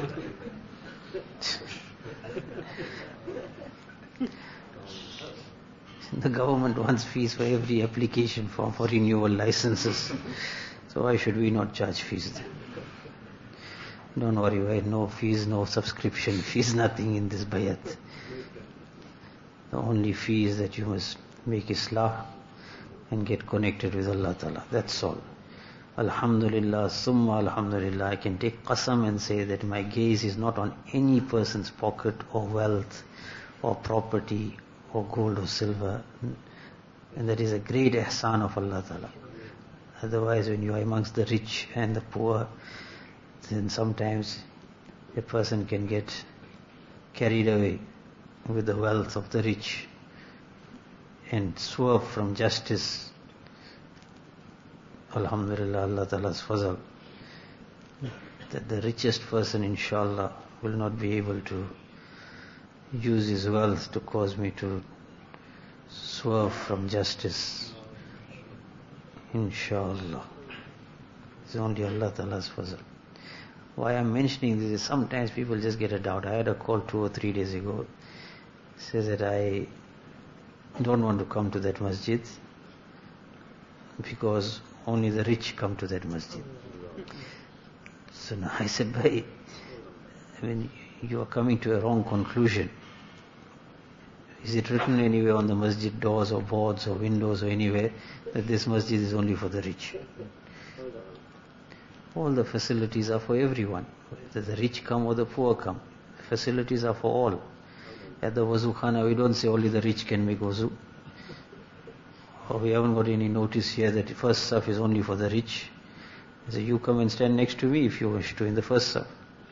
The government wants fees for every application form for renewal licenses. So why should we not charge fees then? Don't worry, right? No fees, no subscription fees, nothing in this bayat. The only fee is that you must make islah and get connected with Allah Ta'ala. That's all. Alhamdulillah, summa alhamdulillah. I can take qasam and say that my gaze is not on any person's pocket or wealth or property or gold or silver. And that is a great ihsan of Allah Ta'ala. Otherwise, when you are amongst the rich and the poor, then sometimes a person can get carried away with the wealth of the rich and swerve from justice. Alhamdulillah, Allah Ta'ala's fazal, that the richest person inshallah will not be able to use his wealth to cause me to swerve from justice. Inshallah. It's only Allah Ta'ala's fazal. Why I'm mentioning this is sometimes people just get a doubt. I had a call two or three days ago. Says that I don't want to come to that masjid because only the rich come to that masjid. So now I said, bhai, I mean, you are coming to a wrong conclusion. Is it written anywhere on the masjid doors or boards or windows or anywhere that this masjid is only for the rich? All the facilities are for everyone. Whether the rich come or the poor come. Facilities are for all. At the wuzu khana, we don't say only the rich can make wuzu. Or we haven't got any notice here that the first saf is only for the rich. So you come and stand next to me if you wish to in the first saf.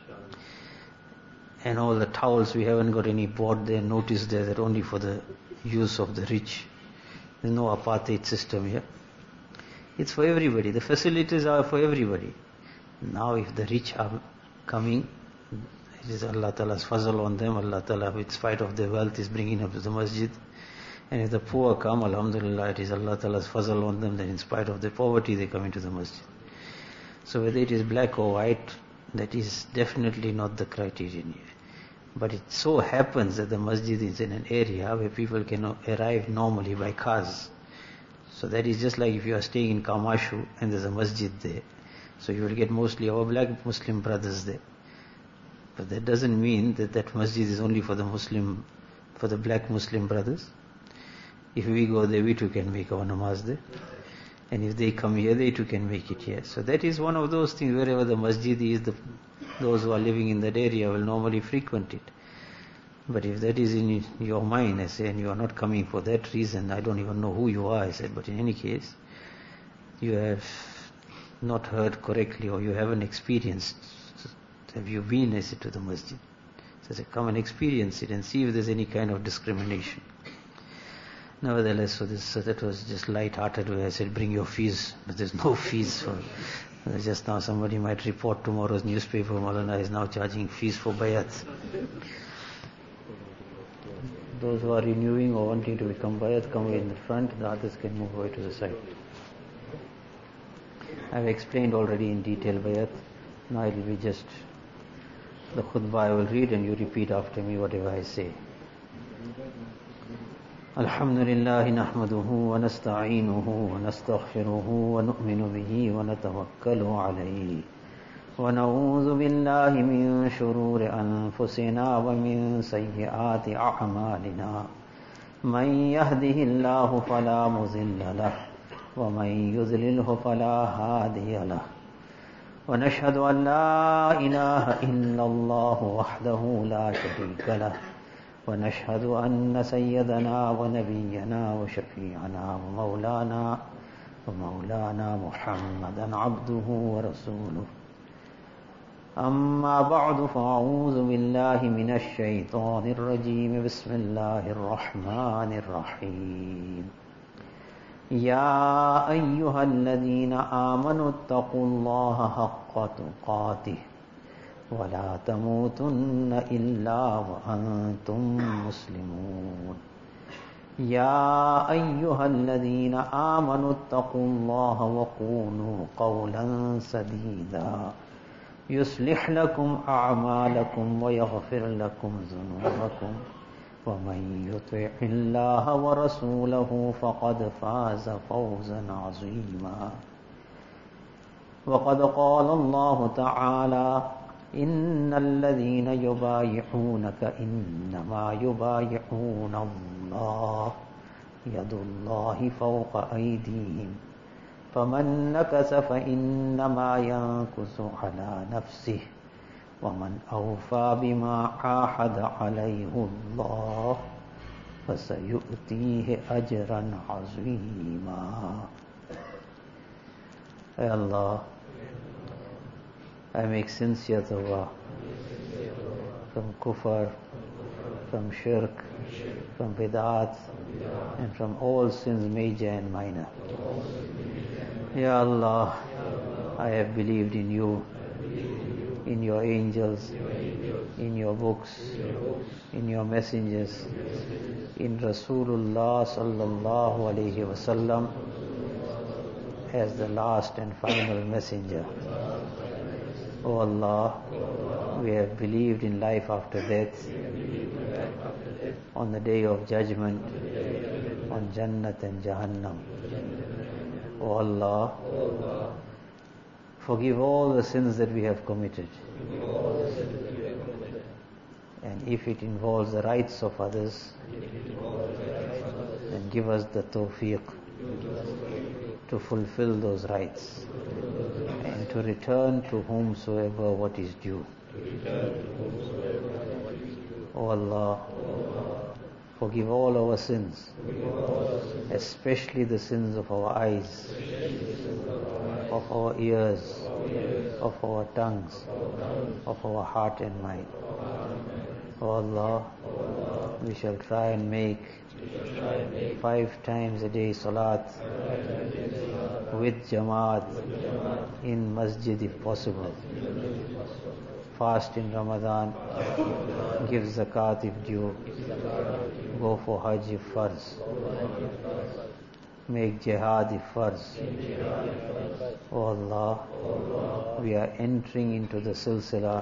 And all the towels, we haven't got any board there, notice there that only for the use of the rich. There's no apartheid system here. It's for everybody. The facilities are for everybody. Now if the rich are coming, it is Allah Ta'ala's fazal on them. Allah Ta'ala, in spite of their wealth, is bringing them to the masjid. And if the poor come, alhamdulillah, it is Allah Ta'ala's fazal on them, that in spite of their poverty, they come into the masjid. So whether it is black or white, that is definitely not the criterion here. But it so happens that the masjid is in an area where people can arrive normally by cars. So that is just like if you are staying in Kamashu and there's a masjid there. So you will get mostly our black Muslim brothers there. But that doesn't mean that that masjid is only for the Muslim, for the black Muslim brothers. If we go there, we too can make our namaz there. And if they come here, they too can make it here. So that is one of those things, wherever the masjid is, the, those who are living in that area will normally frequent it. But if that is in your mind, I say, and you are not coming for that reason, I don't even know who you are, I said, but in any case, you have not heard correctly or you haven't experienced. Have you been, I said, to the masjid? So I said, come and experience it and see if there's any kind of discrimination. Nevertheless, so this so that was just light-hearted where I said, bring your fees, but there's no fees for. Just now somebody might report tomorrow's newspaper, Maulana is now charging fees for bayat. Those who are renewing or wanting to become bayat, come away in the front, the others can move away to the side. I've explained already in detail bayat. Now it will be just the khutbah I will read and you repeat after me whatever I say. الحمد لله نحمده ونستعينه ونستغفره ونؤمن به ونتوكل عليه ونعوذ بالله من شرور أنفسنا ومن سيئات أعمالنا من يهده الله فلا مضل له ومن يضلله فلا هادي له ونشهد أن لا إله إلا الله وحده لا شريك له ونشهد أن سيدنا ونبينا وشفيعنا ومولانا ومولانا محمدا عبده ورسوله أما بعد فأعوذ بالله من الشيطان الرجيم بسم الله الرحمن الرحيم يا أيها الذين آمنوا اتقوا الله حق تقاته ولا تموتن إلا وأنتم مسلمون يا أيها الذين آمنوا اتقوا الله وقولوا قولا سديدا يصلح لكم أعمالكم ويغفر لكم ذنوبكم ومن يطع الله ورسوله فقد فاز فوزا عظيما وقد قال الله تعالى إن الذين يبايعونك إنما يبايعون الله يد الله فوق أيديهم فمن نكث فإنما ينكث على نفسه ومن أوفى بما عاهد عليه الله فسيؤتيه أجرا عظيما. Ay Allah, I make sincere tawbah from kufr, from shirk, from bid'at, and from all sins major and minor. Ya Allah, I have believed in you, in your angels, in your books, in your messengers, in Rasulullah sallallahu alayhi wasallam as the last and final messenger. O Allah, we have believed in life after death, on the day of judgment, on Jannat and Jahannam. O Allah, forgive all the sins that we have committed. And if it involves the rights of others, then give us the tawfiq to fulfill those rights and to return to whomsoever what is due. O Allah, forgive all our sins, especially the sins of our eyes, of our ears, of our tongues, of our heart and mind. O Allah, we shall try and make five times a day salat with jamaat in masjid if possible. Fast in Ramadan, give zakat if due, go for hajj if farz, make jihad if farz. O Allah, we are entering into the silsila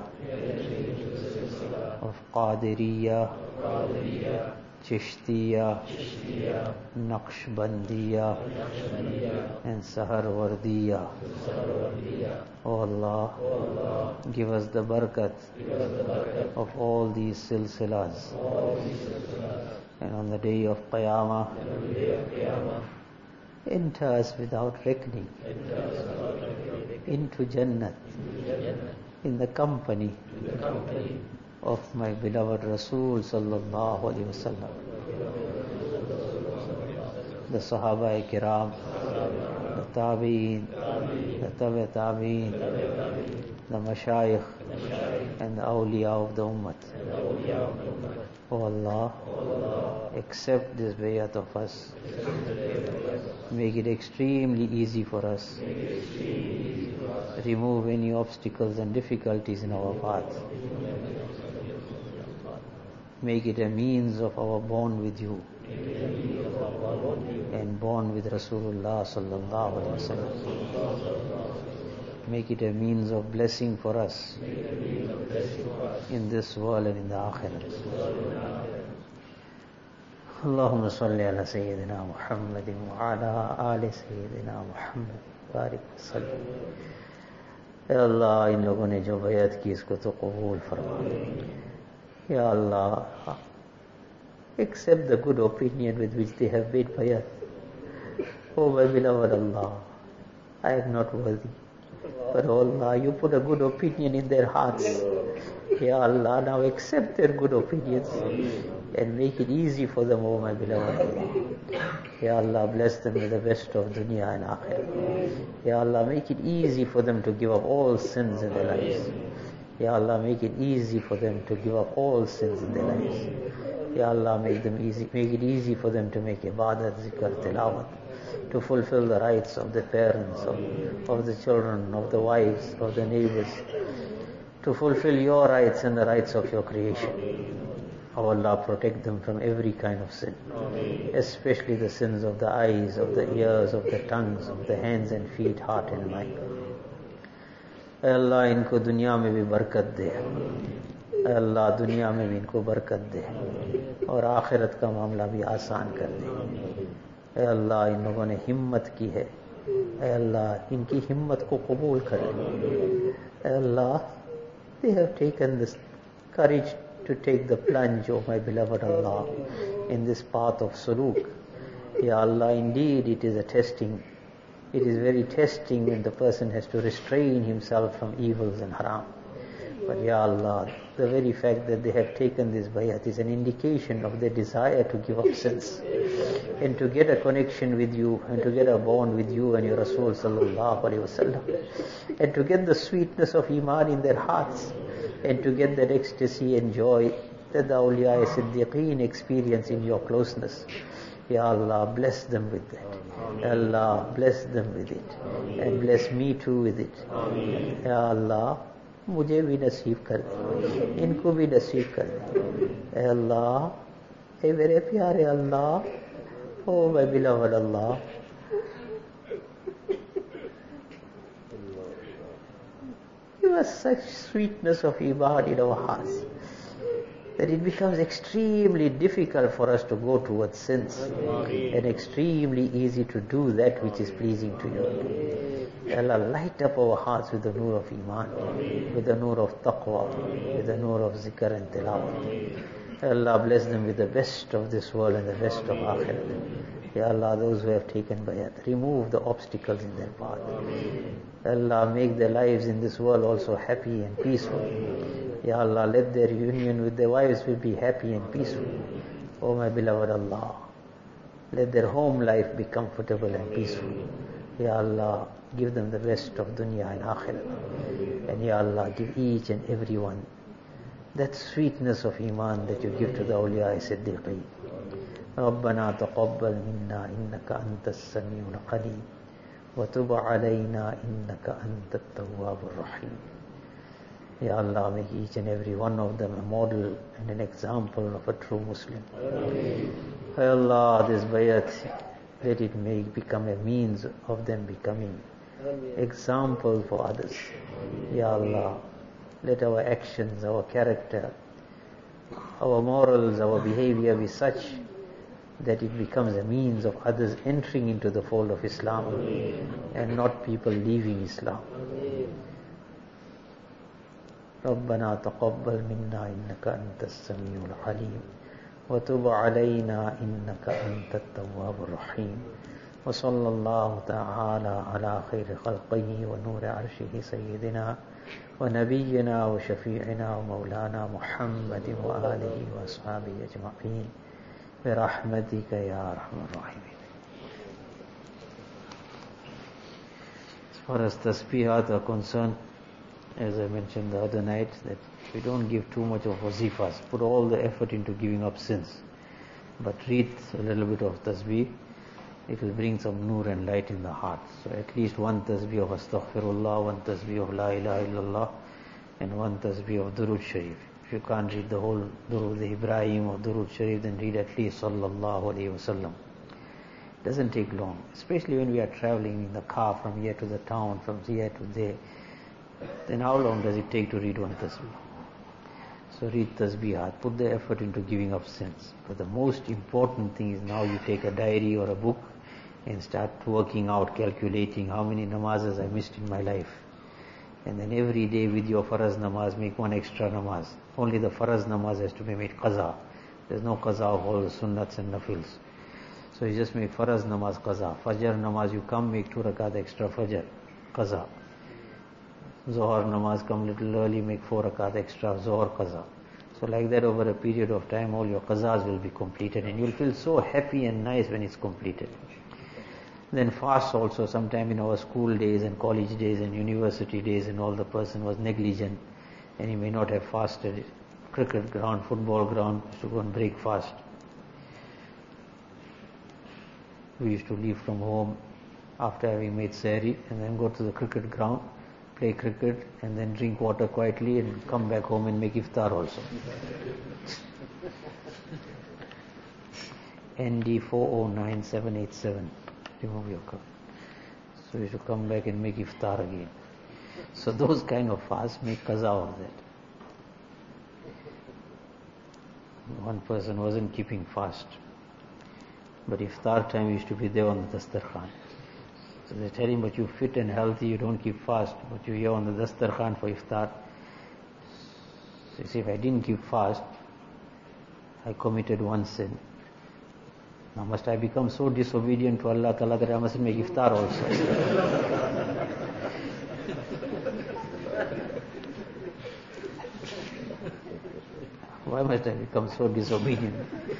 of Qadiriyya, Chishtiya, Naqshbandiya, and Saharwardiya. O Allah, give us the barakat of all these silsilas. And on the day of Qiyamah, enter us without reckoning into Jannat, in the company of my beloved Rasul sallallahu alaihi wasallam, the Sahaba Kiram, the Tabi'in, the Tabi' Tabi'in, the Mashayikh, and the Awliya of the Ummah. O Allah, accept this bayat of us. Make it extremely easy for us. Remove any obstacles and difficulties in our path. Make it a means of our bond with you and bond with Rasulullah sallallahu alaihi wasallam. Make it a means of blessing for us in this world and in the Akhirat. Allahumma salli ala Sayyidina Muhammadin wa ala ali Sayyidina Muhammad barik wa sallim. Ya Allah, इन लोगों ने जो बैत की इसको तो कबूल फरमा. या अल्लाह, Accept the good opinion with which they have made bayat. Oh my beloved Allah, I am not worthy. But oh Allah, you put a good opinion in their hearts. Ya Allah, now accept their good opinions and make it easy for them, oh my beloved Allah. Ya Allah, bless them with the best of dunya and akhirah. Ya Allah, make it easy for them to give up all sins in their lives. Ya Allah, make it easy for them to give up all sins in their lives. Ya Allah, make them easy, make it easy for them to make ibadat, zikr, tilawat, to fulfill the rights of the parents, of, of the children, of the wives, of the neighbors, to fulfill your rights and the rights of your creation. Oh Allah, protect them from every kind of sin, especially the sins of the eyes, of the ears, of the tongues, of the hands and feet, heart and mind. Allah, इनको दुनिया में भी बरकत दे. अल्लाह दुनिया में भी इनको बरकत दे और आखिरत का मामला भी आसान कर दे. ऐ अल्लाह, इन लोगों ने हिम्मत की है. ऐ अल्लाह, इनकी हिम्मत को कबूल कर ले. ऐ अल्लाह, they have taken this courage to take the plunge, oh my beloved Allah, in this path of suluk. Ya Allah, indeed it is a testing. It is very testing when the person has to restrain himself from evils and haram. But Ya Allah, the very fact that they have taken this bayat is an indication of their desire to give up sins and to get a connection with you and to get a bond with you and your Rasul sallallahu alaihi wasallam, and to get the sweetness of iman in their hearts and to get that ecstasy and joy that the awliya siddiqeen experience in your closeness. Ya Allah, bless them with that. Allah, bless them with it and bless me too with it. Ya Allah, मुझे भी नसीब कर दे, इनको भी नसीब कर दे. ऐ अल्लाह, ऐ मेरे प्यारे Allah, oh my beloved Allah, give us such sweetness of iman in our hearts that it becomes extremely difficult for us to go towards sins and extremely easy to do that which is pleasing to you. Allah, light up our hearts with the nur of iman, with the nur of taqwa, with the nur of zikr and tilawat. Allah, bless them with the best of this world and the best of akhirah. Ya Allah, those who have taken bayat, remove the obstacles in their path. Allah, make their lives in this world also happy and peaceful. Ya Allah, let their union with their wives will be happy and peaceful. Oh my beloved Allah, let their home life be comfortable and peaceful. Ya Allah, give them the best of dunya and akhirah. And Ya Allah, give each and every one that sweetness of iman that you give to the awliya siddiqeen. ربنا تقبل منا إنك أنت السميع العليم وتب علينا إنك أنت التواب الرحيم. Ya Allah, make each and every one of them a model and an example of a true Muslim. Ya Allah, this bayat, let it make become a means of them becoming example for others. Ya Allah, let our actions, our character, our morals, our behavior be such that it becomes a means of others entering into the fold of Islam and not people leaving Islam. ربنا تقبل منا إنك أنت السميع العليم وتب علينا إنك أنت التواب الرحيم وصلى الله تعالى على خير خلقه ونور عرشه سيدنا ونبينا وشفيعنا ومولانا محمد وآله وأصحابه أجمعين برحمتك يا أرحم الراحمين. As far as tasbihat are concerned, as I mentioned the other night, that we don't give too much of wazifas, put all the effort into giving up sins, but read a little bit of tasbih, it will bring some nur and light in the heart. So at least one tasbih of astaghfirullah, one tasbih of la ilaha illallah, and one tasbih of Durud Sharif. If you can't read the whole Durud Ibrahim or Durud Sharif, then read at least sallallahu alayhi wasallam. It doesn't take long, especially when we are traveling in the car from here to the town, from here to there. Then how long does it take to read one tasbih? So read tasbihat, put the effort into giving up sins. But the most important thing is now you take a diary or a book and start working out, calculating how many namazes I missed in my life. And then every day with your faraz namaz, make one extra namaz. Only the faraz namaz has to be made qaza. There's no qaza of all the sunnats and nafils. So you just make faraz namaz qaza. Fajr namaz, you come, make two rakat extra fajr, qaza. Zohar namaz, come little early, make four rakat extra, Zohar qaza. So like that over a period of time, all your qazas will be completed and you'll feel so happy and nice when it's completed. Then fast also, sometime in our school days and college days and university days and all, the person was negligent and he may not have fasted. Cricket ground, football ground, used to go and break fast. We used to leave from home after having made sahri and then go to the cricket ground, play cricket and then drink water quietly and come back home and make iftar also. N D four oh nine seven eight seven. Remove your cup. So you should come back and make iftar again. So those kind of fasts make qaza of that. One person wasn't keeping fast, but iftar time used to be there on the dastarkhan. So they tell him, but you're fit and healthy, you don't keep fast, but you're here on the dastarkhan for iftar. So you see, if I didn't keep fast, I committed one sin. Now must I become so disobedient to Allah Ta'ala that I must make iftar also? Why must I become so disobedient?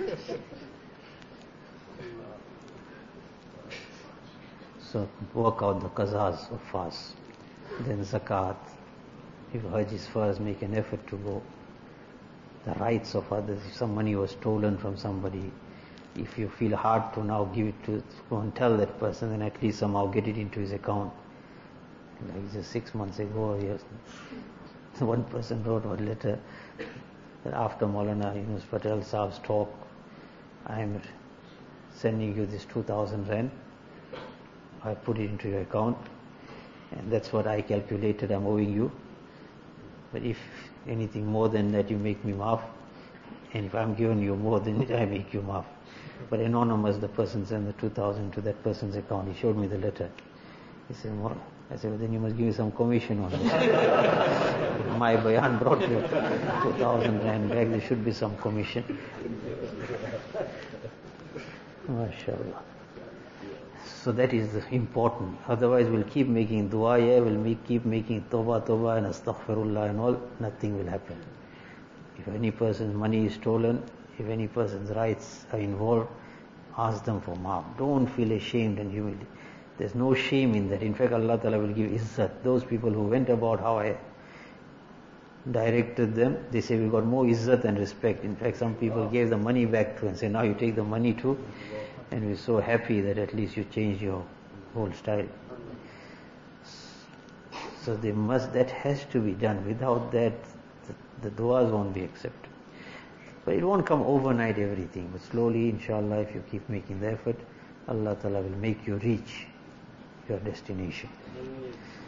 So work out the qazas of fast. Then zakat. If Hajj is first, make an effort to go. The rights of others. If some money was stolen from somebody, if you feel hard to now give it to, go and tell that person, then at least somehow get it into his account. Like just six months ago, yes, one person wrote a letter that after Maulana Yunus Patel Saab's talk, I am sending you this two thousand rand. I put it into your account, and that's what I calculated I'm owing you. But if anything more than that, you make me maaf, and if I'm giving you more than it, I make you maaf. But anonymous, the person sent the two thousand to that person's account. He showed me the letter. He said, well, I said, well, then you must give me some commission on it. My bayan brought you two thousand rand back, there should be some commission. MashaAllah. So that is important. Otherwise we'll keep making dua, yeah, we'll make, keep making tawbah, tawbah and astaghfirullah and all, nothing will happen. If any person's money is stolen, if any person's rights are involved, ask them for maaf. Don't feel ashamed and humiliated. There's no shame in that. In fact, Allah Ta'ala will give izzat. Those people who went about how I directed them, they say we got more izzat and respect. In fact, some people gave the money back to and say, now you take the money too. And we're so happy that at least you changed your whole style. So they must, that has to be done. Without that, the, the du'as won't be accepted. But it won't come overnight, everything. But slowly, inshallah, if you keep making the effort, Allah Ta'ala will make you reach your destination.